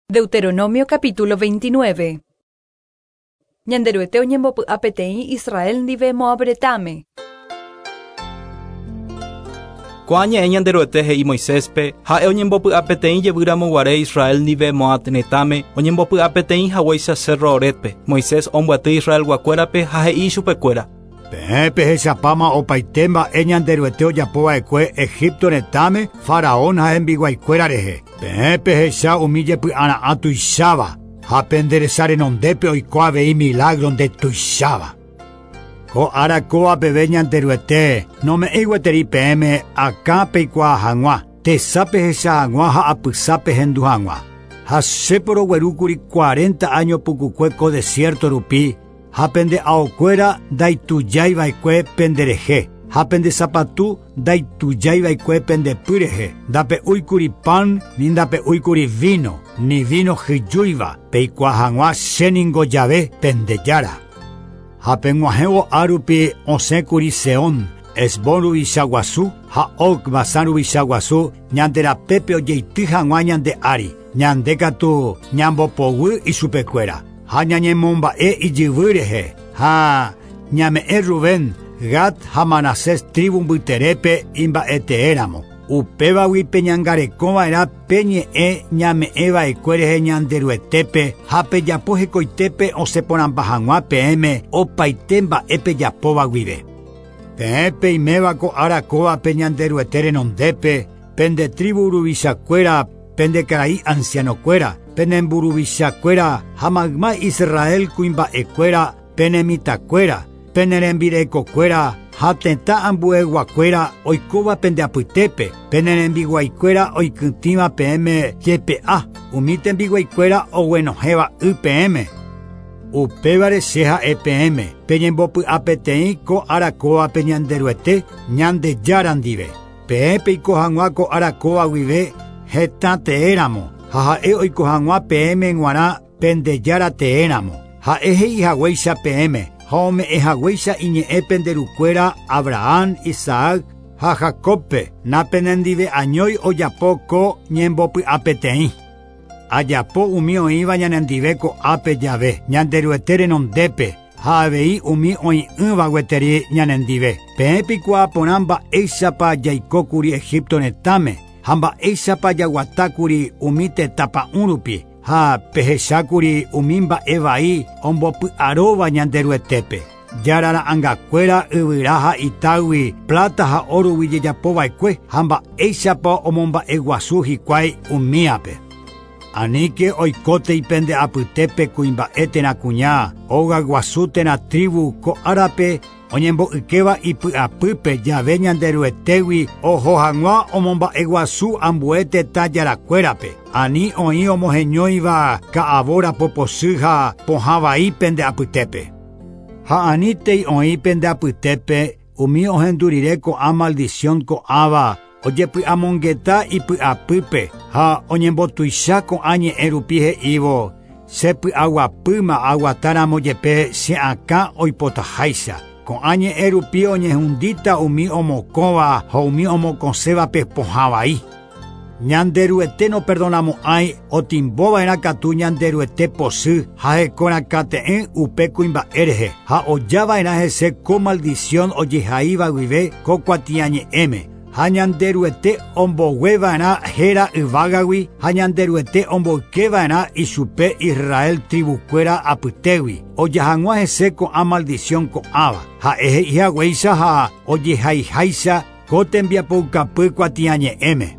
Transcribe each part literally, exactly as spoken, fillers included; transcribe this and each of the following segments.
Deuteronomio capítulo veintinueve. Ñanderuete oñembopy'a peteĩ Israel ndive mo'ãpyretãme. Ko'añe'ẽ ñanderuete he'i Moiséspe, ha'e oñembopy'a peteĩ jevýramoguare Israel ndive mo'ãtãme, oñembopy'a peteĩ hag̃uáicha Cerro Horetpe. Moisés ombyaty Israel guakuérape ha he'i chupekuéra: Peẽpe hechapáma opaite mba'e ñanderuete ojapova'ekue Egipto retãme Faraón ha hembiguaikuéra rehe. Peẽpe hecha umi jepy'ara'ã tuicháva ha penderesa renondépe oiko avei milagro nde tuicháva. Ko arakóva peve ñanderuete nome'ẽ gueteri peẽme akã peikuaa hag̃ua, tesápe hecha hag̃ua ha apysápe hendu hag̃ua. Ha cheporoguerúkuri cuarenta año pukukue ko desierto rupi, ha pende aokuéra ndaitujáiva'ekue penderehe, ha pende sapatu ndaitujáiva'ekue pendepyrehe. Ndape'úikuri pan ni ndape'úikuri vino, ni vino hyjúiva peikuaa hag̃ua chéningo jave pendejára. Ha peg̃uahẽvo árupi osẽkuri Seón, Esbón ruvicha guasu ha Og Basán ruvicha guasu ñanderapépe ojeity hag̃ua ñande ári, ñande katu ñambopoguy ichupekuéra. Ha ñañemomba'e ijyvy rehe, ha ñame'ẽ Rubén, Gad ha Manasés tribu mbyterépe imba'eteéramo. Upévagui peñangarekova'erã peñe'ẽ ñame'ẽva'ekue rehe ñanderuetépe ha pejapo hekoitépe osẽporãmba hag̃ua peẽme opaite mba'e pejapóva guive. Peẽpe imévako arakóvape ñanderuete renondépe, pende tribu ruvichakuéra, pende karai ancianokuéra, pene mburuvichakuéra ha mayma Israel kuimba'ekuéra, pene mitãkuéra, pene rembirekokuéra ha tetã ambueguakuéra oikóva pende apytépe, pene rembiguaikuéra oikytĩva peẽme jepe'a, umi tembiguaikuéra oguenohéva y peẽme. Upévare che ha'e peẽme peñembopy'a peteĩ ko arakóvape ñanderuete ñandejára ndive. Peẽpe oiko hag̃ua ko arakóva guive heta teéramo, ha ha'e oiko hag̃ua peẽme g̃uarã pendejára teéramo. Ha'e he'i hag̃uáicha peẽme ha ome'ẽ hag̃uáicha iñe'ẽ penderukuéra Abraham, Isaac ha Jakobpe, napene ndive añói ojapo ko ñembopy'a peteĩ. Ajapo umi oĩva ñanendive ko ápe jave ñanderuete renondépe ha avei umi oĩ'ỹva gueteri ñanendive. Peẽpiko porã mba'éichapa jaikókuri Egipto retãme ha mba'éichapa jaguatákuri umi tetãpa'ũ rupi, ha pehechákuri umi mba'e vai ombopy'aróva ñanderuetépe. Jarara'ãngakuéra yvyra ha itágui plata ha órugui jejapova'ekue ha mba'éichapa omomba'e guasu hikuái umíape. Aníke oikótei pende apytépe kuimba'e térã kuña óga guasu térã tribu ko árape oñembo'ykéva ipy'apýpe jave ñanderuetégui oho hag̃ua omomba'e guasu ambue tetã jarakuérape. Ani oĩ omoheñóiva ka'avóra poposy ha pohã vai pende apytépe. Ha anítei oĩ pende apytépe umi ohendurire ko'ã maldición ko'ãva ojepy'amongeta ipy'apýpe ha oñembotuicha ko'ã ñe'ẽ rupi he'ívo: chepy'aguapýma aguatáramo jepe che akã oipotaháicha. Ko'ã ñe'ẽ rupi oñehũndíta umi omokõva ha umi omokosẽvape pohã vai. Ñanderuete noperdonamo'ãi otimbova'erã katu ñanderuete posy ha hekorãkate'ẽ upe kuimba'e rehe ha ojava'erã hese ko maldición ojehaíva guive ko kuatia ñe'ẽme. Ha ñanderuete ombogueva'erã héra yvágagui ha ñanderuete omboykeva'erã ichupe Israel tribukuéra apytégui. Ojahag̃ua hese ko'ã maldición ko'ãva, ha'e he'i hag̃uáicha ha ojehaiháicha ko tembiapoukapy kuatia ñe'ẽme.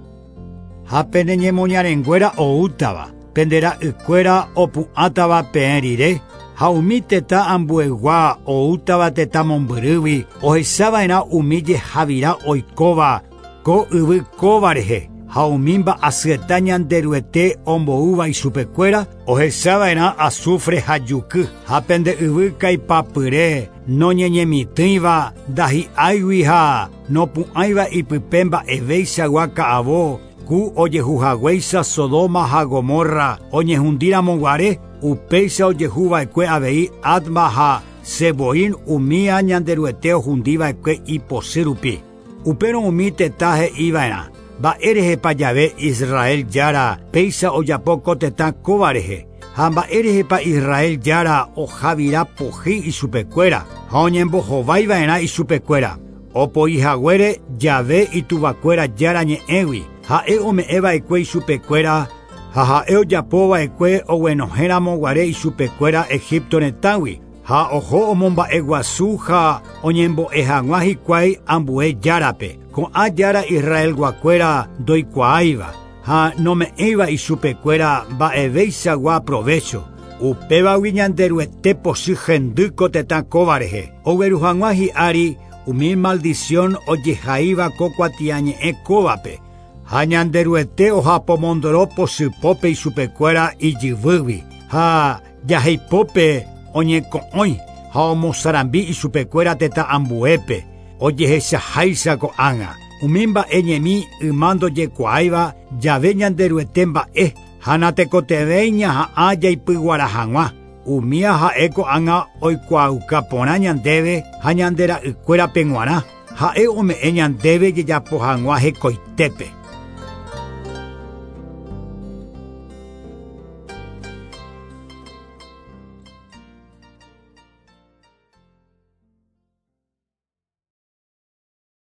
Ha pende ñemoñarenguéra oútava, pende ra'ykuéra opu'ãtava peẽ rire, ha umi tetã ambuegua oútava tetã mombyrýgui ohechava'erã umi jehavira oikóva ko yvy kóva rehe, ha umi mba'asyetã ñanderuete omboúva ichupekuéra ohechava'erã azufre ha juky, ha pende yvy kaipapyre noñeñemitỹiva ndahi'áigui ha nopu'ãiva ipype mba'evéichagua ka'avo ku ojehuhag̃uáicha Sodoma ha Gomorra oñehũndiramoguare upéicha ojehuva'ekue avei Adma ha Seboín umíva ñanderuete ohundiva'ekue iposy rupi. Upérõ umi tetã he'íva'erã mba'érehe pa jave Israel jára péicha ojapóko tetã kóvarehe, ha mba'érehe pa Israel jára ohavira pohy ichupekuéra ha oñembohovaiva'erã ichupekuéra. Opoihaguére jave ituvakuéra jára ñe'ẽgui, ha'e ome'ẽva'ekue ichupekuéra ha ha'e ojapóva'ekue oguenohẽramoguare ichupekuéra Egipto retãgui, ha oho omomba'e guasu ha oñembo'e hag̃ua hikuái ambue járape. Ko'ã jára Israel guakuéra ndoikuaáiva ha nome'ẽiva ichupekuéra mba'evéichagua provecho. Upévagui ñanderuete posy hendýko tetã kóvarehe. Ogueru hag̃ua hi'ári umi maldición ojehaíva ko kuatiañe'ẽ kóvape. Ha ñanderuete ohapomondoro posypópe ichupekuéra ijyvýgui ha jaheipópe oñeko'õi ha omosarambi ichupekuéra tetã ambuépe. Ojehechaháicha ko'ág̃a. Umi mba'eñemi yma ndojekuaáiva jave ñanderuete mba'e ha natekotevẽi ñaha'ã jaipyguara hag̃ua. Umia ha'e ko'ág̃a oikuaauka porã ñandéve ha ñandera'ykuérape g̃uarã. Ha'e ome'ẽ ñandéve jejapo hag̃ua hekoitépe.